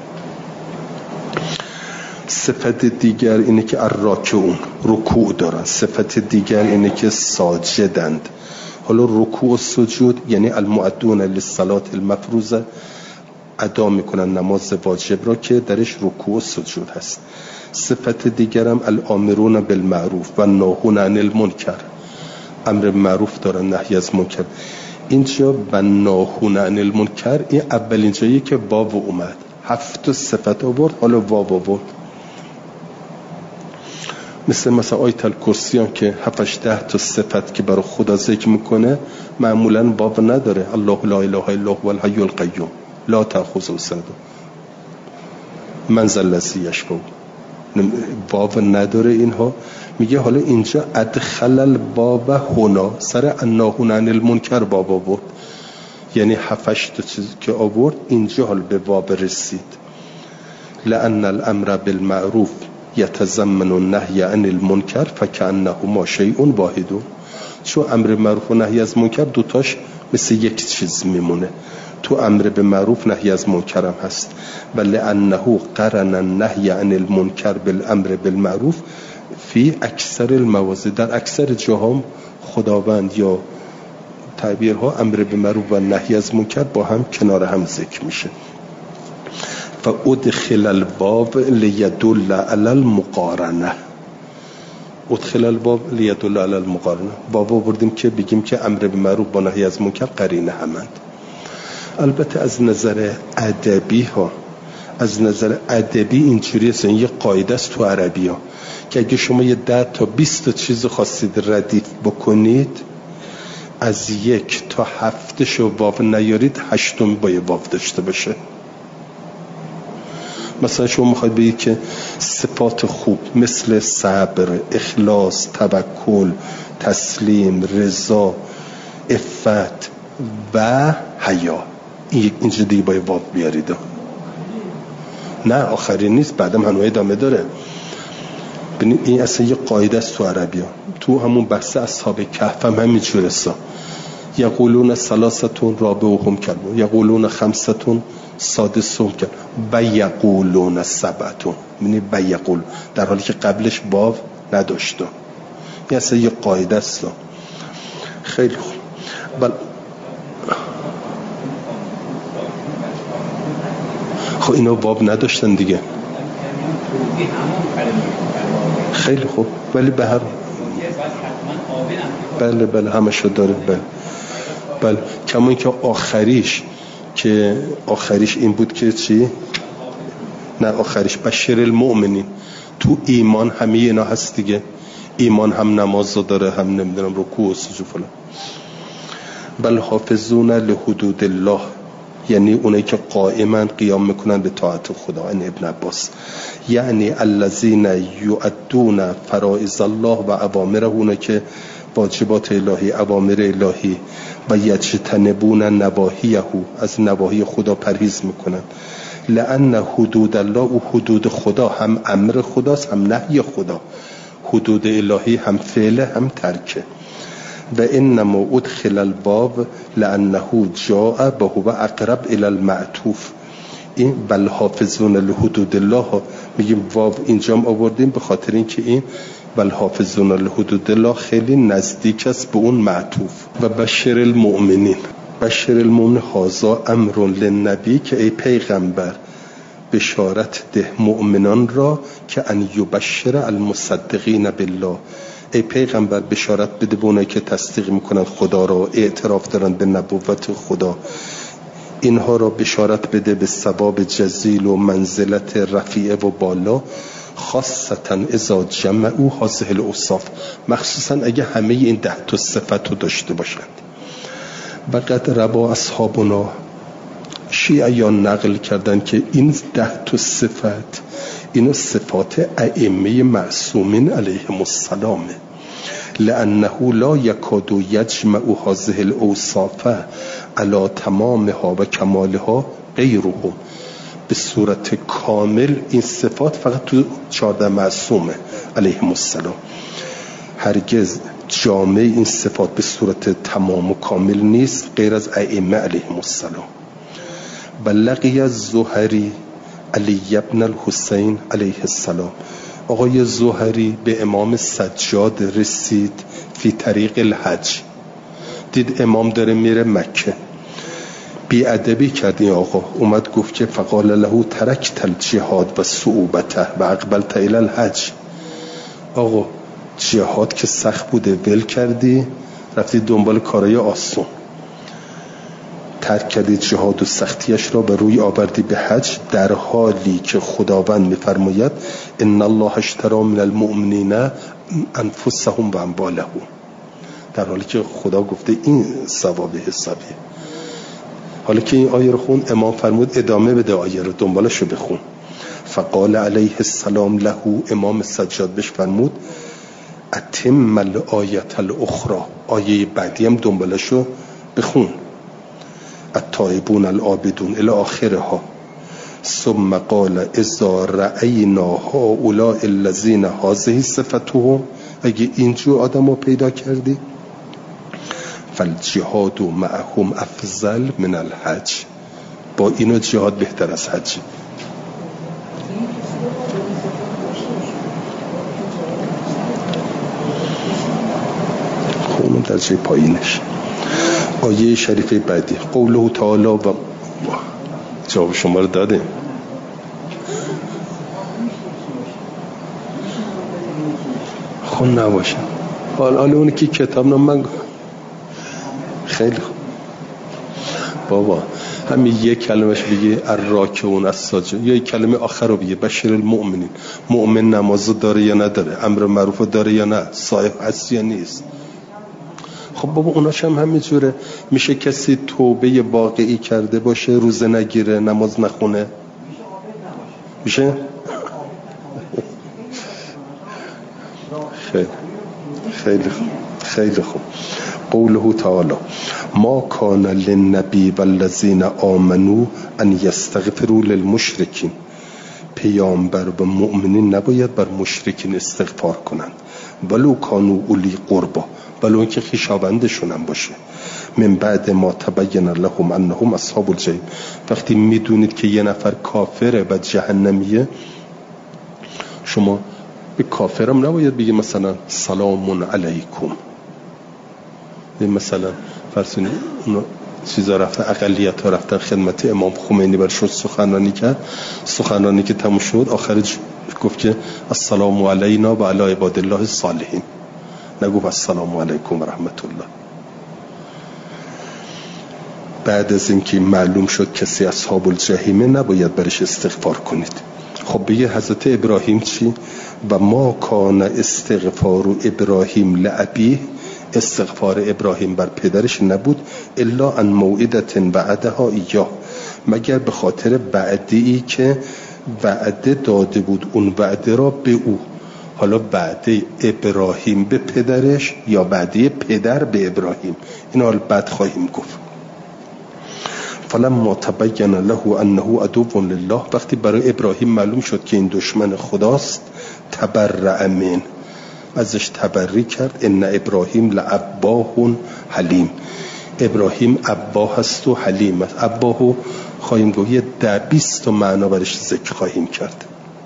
صفت دیگر اینه که الراکعون، رکوع دارن. صفت دیگر اینه که ساجدند. حالا رکوع و سجود یعنی المؤدون للصلاة المفروضه، ادا میکنن نماز واجب را که درش رکوع و سجود هست. صفت دیگرم الامرون بالمعروف و ناهون عن المنکر، امر معروف دارن نهی از منکر. اینجا و ناهون عن المنکر، این اولین جایی که باب اومد 7 صفت آورد، حالا واو آورد. مثلا آیت الکرسی هم که 7-10 صفت که برای خدا ذکر میکنه معمولا باب نداره. الله لا اله الا هو الحی القیوم لا تأخذه سنة من ذا الذی یشفع، باب نداره اینها. میگه حالا اینجا ادخل الباب هنا، سر الناهون عن المنکر باب آورد، یعنی 7-8 چیزی که آورد اینجا حال به باب رسید. لأن الامر بالمعروف یتضمن النهی عن المنکر فکأنهما شیء واحد. چون امر معروف و نهی از منکر دوتاش مثل یک چیز میمونه. تو امر به معروف نهی از منکر هم هست، ولی انه قرن النهی عن المنکر بالامر بالمعروف فی اکثر المواضع، در اکثر جاها خداوند یا تعبیرها امر به معروف و نهی از منکر با هم کنار هم ذکر میشه. فادخل الباب لیدل علی المقارنه، ادخل الباب لیدل علی المقارنه، بابا بردیم که بگیم که امر به معروف با نهی از منکر قرینه همند. البته از نظر ادبی ها، از نظر ادبی اینجوری است، این یه قاعده است تو عربی ها که اگه شما یه 10 تا 20 چیز خواستید ردیف بکنید، از 1 تا 7 شو واو نیارید، 8 باید واو داشته باشه. مثلا شما میخواید بگید که صفات خوب مثل صبر، اخلاص، توکل، تسلیم، رضا، عفت و حیا، اینجا دیگه باید واو بیارید. نه آخری نیست، بعدم هنوز ادامه داره. ببینید این اصلا یه قاعده است تو عربی ها. تو همون بحث اصحاب کهف هم همینجور است. یقولون ثلاثتون رابعهم کلب، یقولون خمستون سادسهم کلب و یقولون سبعتون. یعنی بیقول، در حالی که قبلش واو نداشته. این اصلا یه قاعده است. خیلی خوب. خب اینا واو نداشتن دیگه. خیلی خوب، ولی به هر بله همشو داره. بله کمون که آخریش این بود که چی؟ نه آخریش بشر المؤمنین. تو ایمان همه اینا هست دیگه. ایمان هم نماز داره، هم نمیدونم رکوع و سجود فلان. بل حافظون لحدود الله، یعنی اونایی که قائمن قیام میکنن به طاعت خدا. این ابن عباس یعنی الذین یؤدون فرائض الله و اوامره، اونایی که واجبات الهی، اوامر الهی، و یجتنبون نواهیه، از نواهی خدا پرهیز میکنن. لأن حدود الله، او حدود خدا هم امر خداست هم نهی خدا، حدود الهی هم فعل هم ترکه. و انما ادخل الباب لانه جاء به هو اقرب الى المعطوف. این بل حافظون لحدود الله میگیم واو اینجا آوردیم به خاطر اینکه این بل حافظون لحدود الله خیلی نزدیک است به اون معطوف. و بشر المؤمنین، بشر المؤمن هذا امر للنبی، که ای پیغمبر بشارت ده مؤمنان را که ان یبشر المصدقین بالله، ای پیغمبر بشارت بده به اونایی که تصدیق میکنن خدا را، اعتراف دارن به نبوت خدا، اینها را بشارت بده به ثواب جزیل و منزلت رفیع و بالا، خاصتا اذا جمعوا هذه الاوصاف، مخصوصا اگه همه این 10 صفت رو داشته باشند. و قد روا اصحابنا، شیعیان نقل کردن که این 10 صفت اینو صفات ائمه معصومین علیهم السلام، لانه لا یکاد یجمع هذه الاوصاف علی تمامها و کمالها غیرهم، به صورت کامل این صفات فقط تو 14 معصومه علیهم السلام، هرگز جامع این صفات به صورت تمام و کامل نیست غیر از ائمه علیهم السلام. بلغی الزهری علی ابن الحسین علیه السلام، آقای زهری به امام سجاد رسید فی طریق الحج، دید امام داره میره مکه، بی ادبی کرد این آقا، اومد گفت که فقال له ترکت الجهاد و صعوبته و اقبلت الی الحج، آقا جهاد که سخت بوده ول کردی رفتید دنبال کارهای آسون، ترک کردید جهاد و سختیش را به روی آوردی به حج، در حالی که خداوند می‌فرماید ان الله اشتری من المؤمنین انفسهم و اموالهم، در حالی که خدا گفته این ثواب حسابیه. حالا که این آیه رو خون، امام فرمود ادامه بده آیه رو، دنبالش رو بخون. فقال علیه السلام له، امام سجاد بهش فرمود اتم الآیت الاخرى، آیه بعدی هم دنبالش رو بخون، التائبون العابدون الی آخرها. ثم قال اذا رأینا هؤلاء الذین هذه صفتهم، اگه اینجور آدم رو پیدا کردی فالجهاد معهم افضل من الحج، با اینو جهاد بهتر از حج. خونم در جای پایینش. آیه شریفه بعدی قوله تعالی، و جواب شما رو داده. خون نباشه حالا اونی که کتاب نام من خیلی خوب بابا، همین یک کلمش بگی الراکعون الساجدون، یا یک کلمه آخر رو بگی بشیر المؤمنین، مؤمن نماز داره یا نداره، امر معروف داره یا نه، صاحب هست یا نیست. خب بابا اوناش هم همینجوره. میشه کسی توبه واقعی کرده باشه، روزه نگیره، نماز نخونه، میشه؟ خیلی خوب، خیلی خوب. قوله تعالی ما کان للنبی والذین آمنوا ان یستغفروا للمشرکین، پیامبر و مؤمنین نباید بر مشرکین استغفار کنند، ولو کانوا اولی قربا، ولو اینکه خویشاوندشون هم باشه، من بعد ما تبین لهم انهم اصحاب الجحیم، وقتی میدونید که یه نفر کافره و جهنمیه، شما به کافرم نباید بگی مثلا سلام علیکم. مثلا فرسونی اونو چیزا رفتن، اقلیت ها رفتن خدمت امام خمینی برشون سخنرانی کرد، سخنرانی که تموم شد آخرش گفت که السلام علینا و علی عباد الله الصالحین، نگفت السلام علیکم و رحمت الله. بعد از اینکه معلوم شد کسی اصحاب الجحیمه نباید برش استغفار کنید. خب بگه حضرت ابراهیم چی؟ و ما کان استغفار ابراهیم لابیه، استغفار ابراهیم بر پدرش نبود الا ان موعدت وعدها ایاه، مگر به خاطر وعده‌ای که وعده داده بود اون وعده را به او. حالا وعده ابراهیم به پدرش یا وعده پدر به ابراهیم، این حال بعد خواهیم گفت. فلما تبین له انه عدو لله، وقتی برای ابراهیم معلوم شد که این دشمن خداست، تبرأ منه، ازش تبری کرد. ان ابراهیم لأباه حلیم، ابراهیم اباه است و حلیم است. اباهو خواهیم گفت یه 20 معنا برش ذکر خواهیم کرد.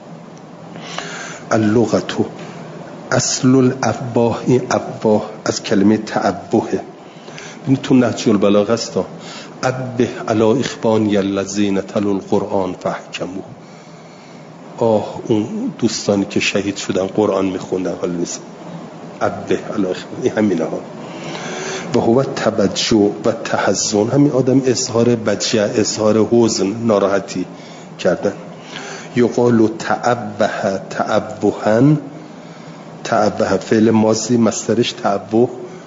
اللغتو اصل الاباه، این اباه از کلمه تعبه، این تو نهج البلاغه است. ابه علی اخوانی الذین تلوا القرآن فاحکموه، اون دوستانی که شهید شدن قرآن میخوندن، حالا نیست ابه علی اخوانی، همینه ها. و هو توجه و تحزن، همین آدم اظهار وجع، اظهار حزن، ناراحتی کردن. یقال تعبه تعبهن، تعبه فعل ماضی، مصدرش تعبه،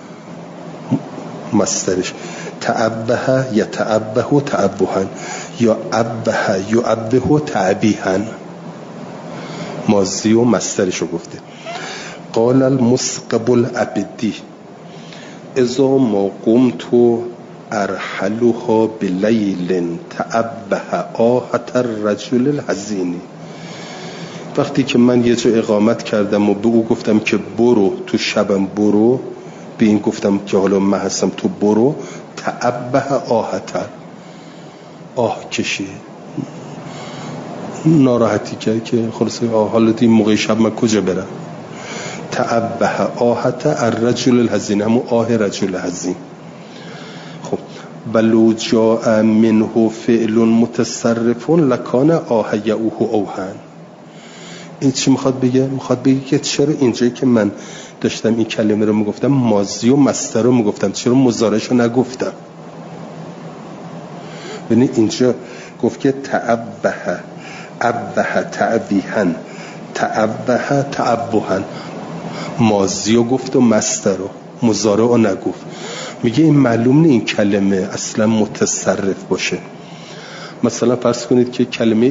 مصدرش تعبه یتعبه تعبهن، یا عبه یعبه تعبیهن، ماضی و مصدرش رو گفته. قال المسقب العبدی اذا ما قمت ارحلها بلیل تعبه آهت الرجل الحزین، وقتی که من یه جا اقامت کردم و به او گفتم که برو تو شبم برو، به این گفتم که حالا من هستم تو برو، تعبه آهتر، آه کشی، ناراحتی کرد که خلاصه حالا این موقع شب من کجا برم. تعبه آهت الرجل الحزین، همون آه رجل حزین. خب ولو جاء منه فعل متصرف لکان آه یعوه اوهن، این چی میخواد بگه؟ میخواد بگه که چرا اینجایی که من داشتم این کلمه رو میگفتم ماضی و مصدر رو میگفتم، چرا مضارعش رو نگفتم؟ ببین اینجا گفت که تعبه تعبیهن تعبهن، ماضی رو گفت و مصدر رو، مضارع رو نگفت. میگه این معلوم نه این کلمه اصلا متصرف باشه. مثلا فرض کنید که کلمه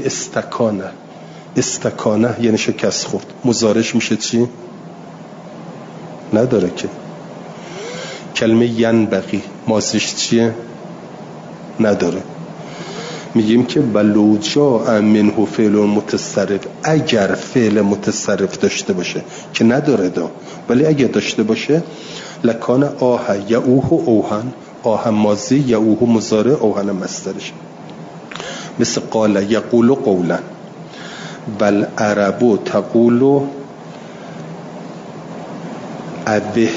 استکانه یعنی شکست خورد، مضارعش میشه چی؟ نداره که. کلمه ینبغی ماضیش چیه؟ نداره. میگیم که بلو جاء منه فعل متصرف، اگر فعل متصرف داشته باشه که نداره دا، ولی اگر داشته باشه لکان آه یعوه اوهن، آه ماضی یعوه مضارع اوهن مصدرش. مثل قال یقول قولا، بل عربو تقول ابه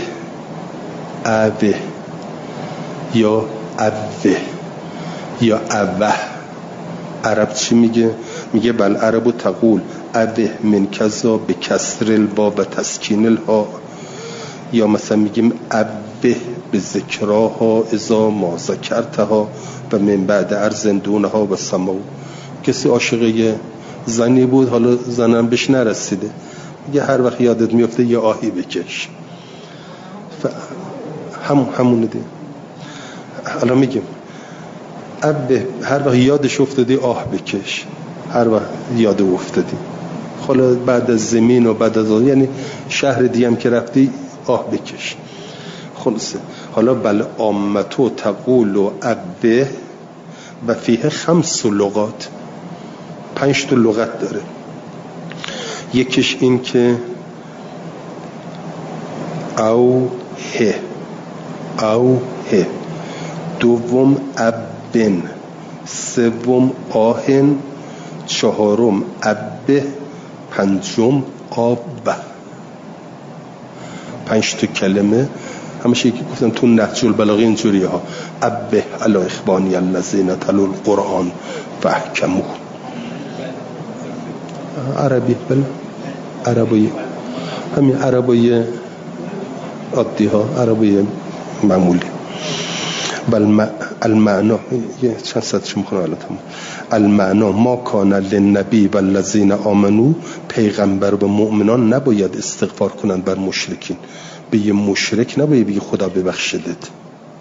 یا ابه یا ابه. عرب چی میگه؟ میگه بل عربو تقول ابه من کذا به کسر البا و تسکین الها، یا مثلا میگیم ابه به ذکراها اذا ما ذکرتها و من بعد ارزندونها و سماو. کسی عاشقه زنی بود، حالا زنم بهش نرسیده، میگه هر وقت یادت میفته یه آهی بکش. همونه دی. حالا میگیم ابه، هر وقت یادش افتادی آه بکش، هر وقت یاد افتادی. حالا بعد از زمین و بعد از یعنی شهر دیم که رفتی آه بکش. خلاصه حالا بل عامتو تقول و ابه و فیه 5 لغات، 5 تا لغت داره. یکیش این که او هه، دوم ابن، سوم آهن، چهارم ابه، پنجم آبه. 5 تا کلمه همیشه که گفتم تو نهج البلاغه اینجوریه ها، ابه علی اخوانی الذین تلوا القرآن فاحکموه. عربی بله، عربی همین عربی عادی ها، عربی معمولی. بل المعنا چند سطرش میخونه الان. المعنا ما کان للنبی والذین آمنو، پیغمبر و مؤمنان نباید استغفار کنند بر مشرکین. به یه مشرک نباید بگی خدا ببخشدت.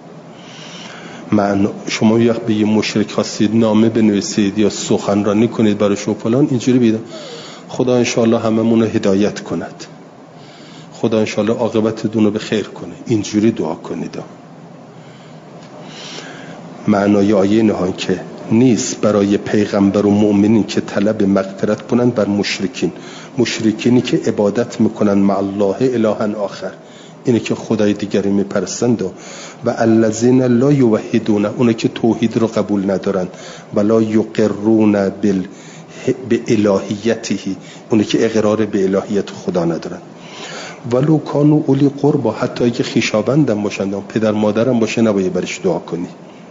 معنا شما یه وقت به یه مشرک خواستید نامه بنویسید یا سخنرانی کنید برای و فلان، اینجوری بیده خدا انشاءالله هممون رو هدایت کند، خدا انشاءالله عاقبتتون رو به خیر کنه، اینجوری دعا کنید. معنای آیه نهان که نیست برای پیغمبر و مؤمنین که طلب مغفرت کنند بر مشرکینی که عبادت میکنن مع الله الها آخر، اینه که خدای دیگری میپرستند، و الذین لا یوحدون، اونه که توحید رو قبول ندارن، ولا یقرون به الهیته، اونه که اقرار به الهیت خدا ندارن. ولو کانوا اولی قربا، حتی اگه خویشاوندم باشند، پدر مادرم باشه، نباید برش دعا کنی.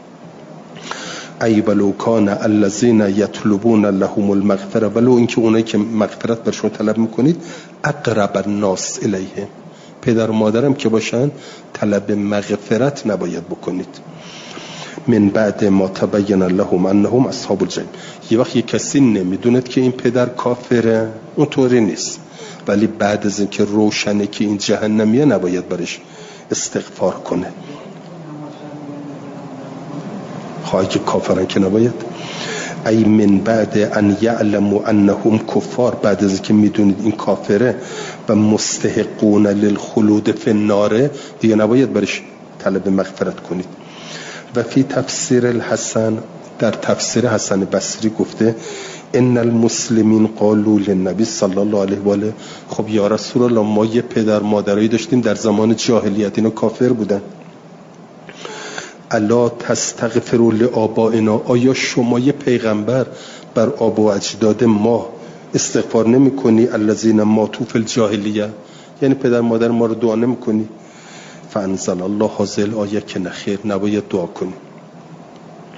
ای ولو کان الذین یطلبون لهم المغفره، ولو اینکه اونایی که مغفرت برشون طلب میکنید اقرب الناس الیه، پدر و مادرم که باشن طلب مغفرت نباید بکنید. من بعد ما تبین لهم انهم اصحاب الجحیم، یه وقت یه کسی نمیدوند که این پدر کافره، اونطوری نیست، ولی بعد از اینکه روشنه که این جهنمیه نباید برش استغفار کنه. خواهی که کافرن که نباید. ای من بعد ان یعلموا انهم کفار، بعد از اینکه میدونید این کافره و مستحقون للخلود فی النار، دیگه نباید برش طلب مغفرت کنید. و فی تفسیر الحسن، در تفسیر حسن بصری گفته ان المسلمین قالوا للنبی صلی الله علیه و آله، خب یا رسول الله ما یه پدر مادرایی داشتیم در زمان جاهلیت، اینا کافر بودن، الا تستغفروا لآبائنا، آیا شما یه پیغمبر بر آبا و اجداد ما استغفار نمی کنی؟ الذین ماتوا فی الجاهلیه، یعنی پدر مادر ما رو دعا نمی کنی؟ فانزل الله هذه الآیه که نخیر، نباید دعا کنی.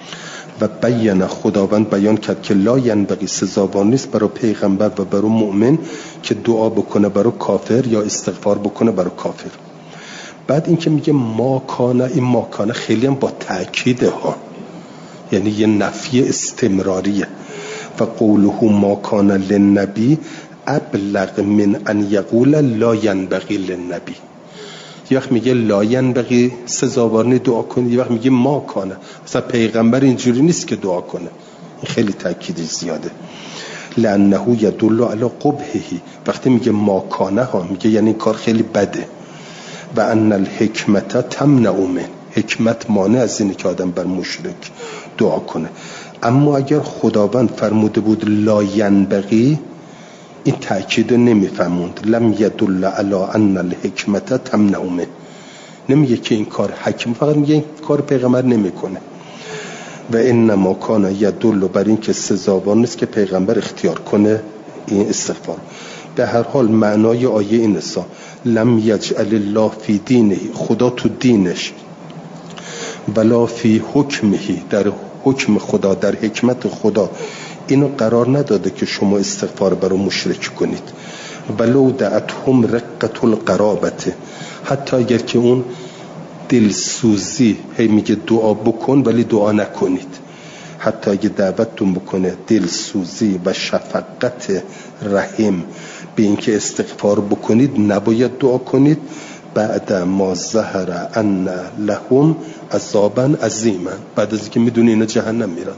و بیان خداوند بیان کرد که لا ینبغی سزاوار نیست برای پیغمبر و برای مؤمن که دعا بکنه برای کافر یا استغفار بکنه برای کافر. بعد این که میگه ما کانه، این ما کانه خیلی هم با تأکیده ها، یعنی یه نفی استمراریه. و قوله ما کانه للنبی ابلغ من ان یقول لا ینبغی للنبی. یه وقت میگه لا ینبغی سزاوار نیست دعا کنه، یه وقت میگه ما کانه، مثلا پیغمبر اینجوری نیست که دعا کنه. این خیلی تأکیدش زیاده. لانه یدل علی قبحه. وقتی میگه ما کانه ها میگه یعنی این کار خیلی بده. و ان الحکمت تمنع من، حکمت مانع از اینه که آدم بر مشرک دعا کنه. اما اگر خداوند فرموده بود لا ینبغی، این تأکید نمیفهموند. لم یدل علی ان الحکمت تمنع من، نمیگه که این کار حکم، فقط میگه این کار پیغمبر نمیکنه. و انما کان یدل بر این که سزاوار نیست که پیغمبر اختیار کنه این استغفار. به هر حال معنای آیه این است لم یجعل الله فی دینه، خدا تو دینش، ولا فی حکمه، در حکم خدا، در حکمت خدا اینو قرار نداده که شما استغفار برای مشرک کنید. ولو دعتهم رقة القرابته، حتی اگر که اون دلسوزی هی میگه دعا بکن ولی دعا نکنید، حتی اگه دعوتتون بکنه دلسوزی و شفقت رحم به اینکه استغفار بکنید نباید دعا کنید. بعد ما ظهر ان لهم عذابا عظیما، بعد از اینکه میدونی اینا جهنم میرن.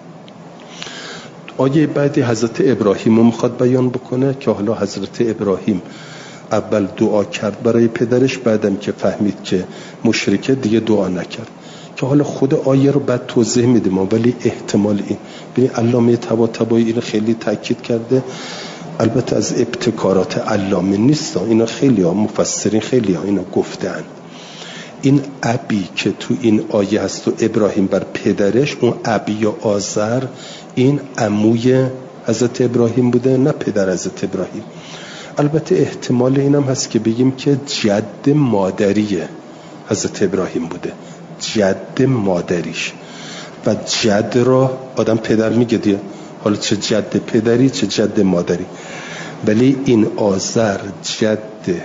آیه بعدی حضرت ابراهیم رو میخواد بیان بکنه که حالا حضرت ابراهیم اول دعا کرد برای پدرش، بعدم که فهمید که مشرکه دیگه دعا نکرد، که حالا خود آیه رو بعد توضیح میدیم. ولی احتمال این ببین علامه طباطبایی اینو خیلی تاکید کرده، البته از ابتکارات علامه نیست، اینا خیلی ها مفسرین خیلی ها اینا گفتن. این ابی که تو این آیه هست و ابراهیم بر پدرش، اون ابی یا آذر این عموی حضرت ابراهیم بوده نه پدر حضرت ابراهیم. البته احتمال اینم هست که بگیم که جد مادری حضرت ابراهیم بوده، جد مادریش. و جد را آدم پدر میگه دیگه، حالا چه جد پدری چه جد مادری، ولی این آذر جد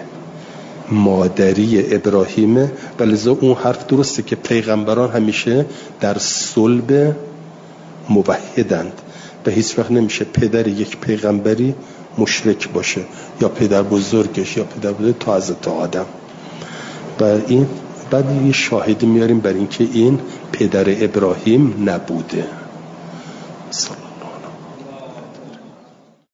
مادری ابراهیمه. ولذا اون حرف درسته که پیغمبران همیشه در صلب موحدند و هیچ وقت نمیشه پدر یک پیغمبری مشرک باشه، یا پدر بزرگش یا پدر بزرگ تا حضرت آدم. و این بعد یه شاهدی میاریم بر این که این پدر ابراهیم نبوده.